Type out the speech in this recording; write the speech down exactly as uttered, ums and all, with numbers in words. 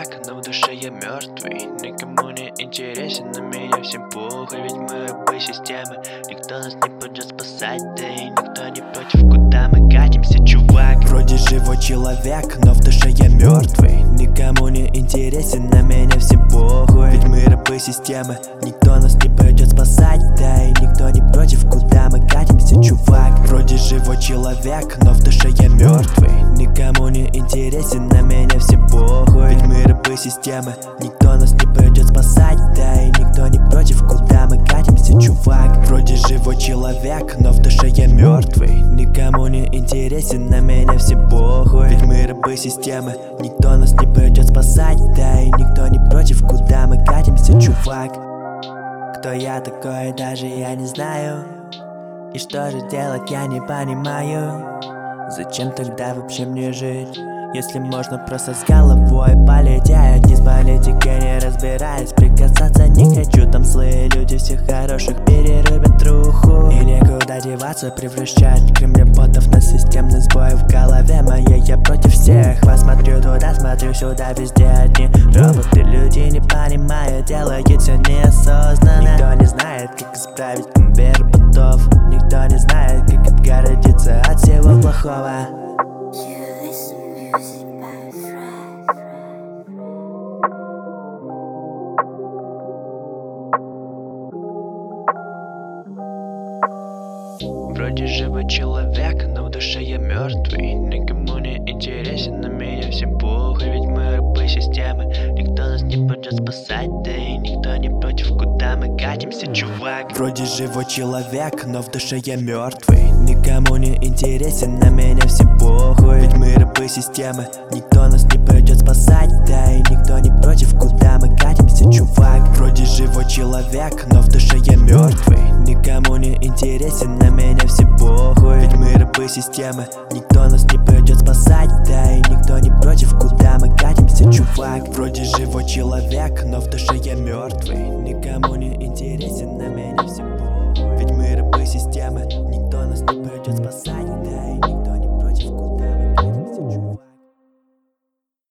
человек, но в душе я мертвый. Никому не интересен, на меня всем похуй. Ведь мы рабы системы, никто нас не будет спасать. Да и никто не против, куда мы катимся, чувак. Вроде живой человек, но в душе я мертвый. Никому не интересен, на меня всем похуй. Ведь мы рабы системы, никто нас не пойдет спасать. Да и никто не против, куда мы катимся, чувак. Вроде живой человек, но в душе я мертвый. Никому не интересен, на меня всем похуй. Ведь мы рабы системы, никто нас не пойдет спасать. Да и никто не против, куда мы катимся, чувак. Вроде живой человек, но в душе я мертвый. Никому не интересен, на меня всем похуй. Ведь мы рабы системы, никто нас не пойдет спасать. Да и никто не против, куда мы катимся, чувак. Кто я такой, даже я не знаю. И что же делать, я не понимаю. Зачем тогда вообще мне жить, если можно просто с головой полететь? Ни с политикой не разбираюсь, прикасаться не хочу. Там злые люди, всех хороших перерубят труху. И некуда деваться, превращать кремлеботов на системный сбой в голове моей. Я против всех вас, смотрю туда, смотрю сюда, везде одни роботы. Люди не понимают, делают все неосознанно. Никто не знает, как исправить конвейер ботов. Никто не знает, как отгородиться от всего плохого. Вроде живой человек, но в душе я мертвый. Никому не интересен, на меня всем похуй. Ведь мы рабы системы, никто нас не будет спасать. Да и никто не против, куда мы катимся, чувак. Вроде живой человек, но в душе я мертвый. Никому не интересен, на меня всем похуй. Ведь мы рабы системы, никто нас не пойдет спасать. Да и никто не против, куда мы катимся, чувак. Вроде живой человек, но в душе я мертвый. Никому не интересен, на меня всем похуй. Ведь мы рабы системы, никто нас не пойдет спасать. Да и никто не против, куда мы катимся, чувак. Вроде живой человек, но в душе я мертвый. Никому не интересен, на меня всем похуй. Ведь мы рабы системы, никто нас не пойдет спасать.